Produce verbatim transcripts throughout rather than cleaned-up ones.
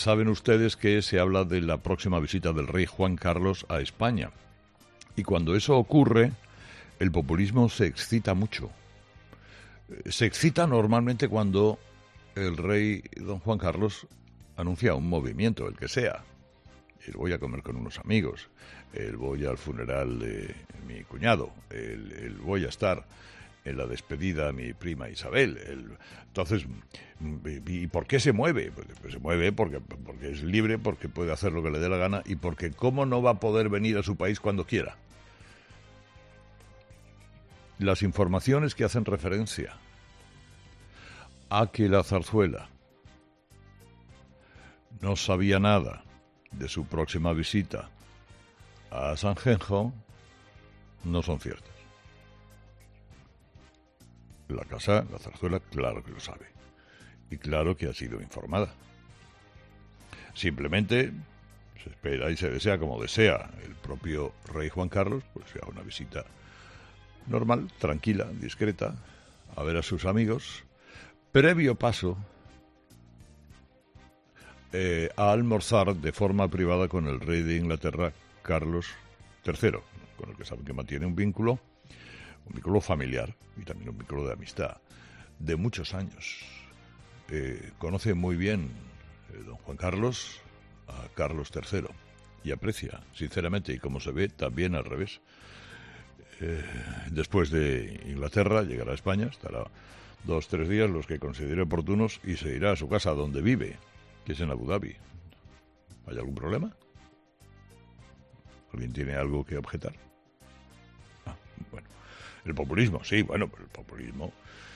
Saben ustedes que se habla de la próxima visita del rey Juan Carlos a España. Y cuando eso ocurre, el populismo se excita mucho. Se excita normalmente cuando el rey don Juan Carlos anuncia un movimiento, el que sea. El voy a comer con unos amigos, el voy al funeral de mi cuñado, el, el voy a estar en la despedida a mi prima Isabel. El, entonces, ¿y por qué se mueve? Pues, pues se mueve porque, porque es libre, porque puede hacer lo que le dé la gana y porque ¿cómo no va a poder venir a su país cuando quiera? Las informaciones que hacen referencia a que la zarzuela no sabía nada de su próxima visita a Sanjenjo no son ciertas. La casa, la zarzuela, claro que lo sabe. Y claro que ha sido informada. Simplemente se espera y se desea, como desea el propio rey Juan Carlos, pues sea una visita normal, tranquila, discreta, a ver a sus amigos, previo paso eh, a almorzar de forma privada con el rey de Inglaterra, Carlos tercero, con el que saben que mantiene un vínculo, un vínculo familiar y también un vínculo de amistad de muchos años. Eh, conoce muy bien eh, don Juan Carlos a Carlos tercero y aprecia, sinceramente, y como se ve, también al revés. Eh, después de Inglaterra llegará a España, estará dos, tres días, los que considere oportunos, y se irá a su casa donde vive, que es en Abu Dhabi. ¿Hay algún problema? ¿Alguien tiene algo que objetar? Ah, bueno. El populismo, sí, bueno, pero el populismo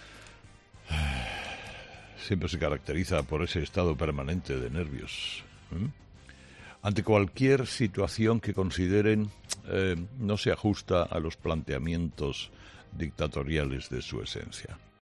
siempre se caracteriza por ese estado permanente de nervios. ¿Mm? Ante cualquier situación que consideren eh, no se ajusta a los planteamientos dictatoriales de su esencia.